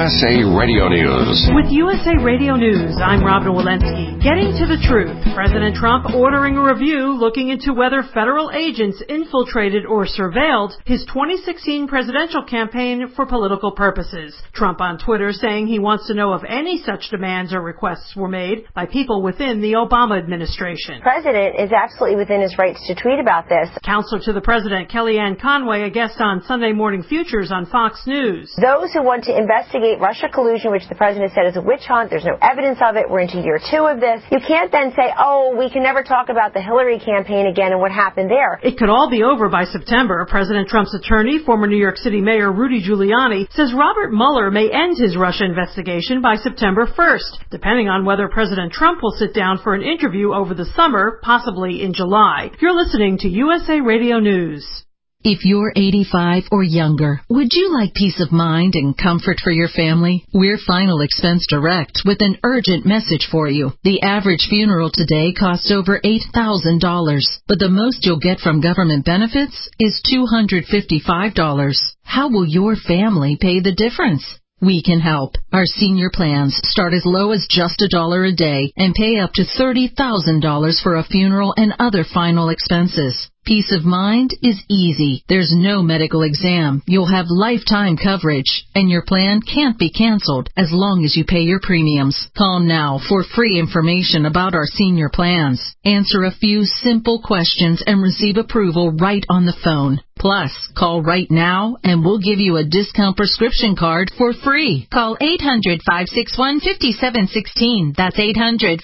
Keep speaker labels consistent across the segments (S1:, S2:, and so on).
S1: USA Radio News.
S2: With USA Radio News, I'm Robin Walensky. Getting to the truth, President Trump ordering a review looking into whether federal agents infiltrated or surveilled his 2016 presidential campaign for political purposes. Trump on Twitter saying he wants to know if any such demands or requests were made by people within the Obama administration.
S3: The president is absolutely within his rights to tweet about this.
S2: Counselor to the president, Kellyanne Conway, a guest on Sunday Morning Futures on Fox News.
S3: Those who want to investigate Russia collusion, which the president said is a witch hunt, there's no evidence of it, we're into year 2 of this. You can't then say, oh, we can never talk about the Hillary campaign again and what happened there.
S2: It could all be over by September. President Trump's attorney, former New York City Mayor Rudy Giuliani, says Robert Mueller may end his Russia investigation by September 1st, depending on whether President Trump will sit down for an interview over the summer, possibly in July. You're listening to USA Radio News.
S4: If you're 85 or younger, would you like peace of mind and comfort for your family? We're Final Expense Direct with an urgent message for you. The average funeral today costs over $8,000, but the most you'll get from government benefits is $255. How will your family pay the difference? We can help. Our senior plans start as low as just $1 a day and pay up to $30,000 for a funeral and other final expenses. Peace of mind is easy. There's no medical exam. You'll have lifetime coverage, and your plan can't be canceled as long as you pay your premiums. Call now for free information about our senior plans. Answer a few simple questions and receive approval right on the phone. Plus, call right now and we'll give you a discount prescription card for free. Call 800-561-5716. That's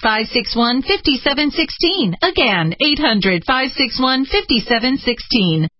S4: 800-561-5716. Again, 800-561-5716.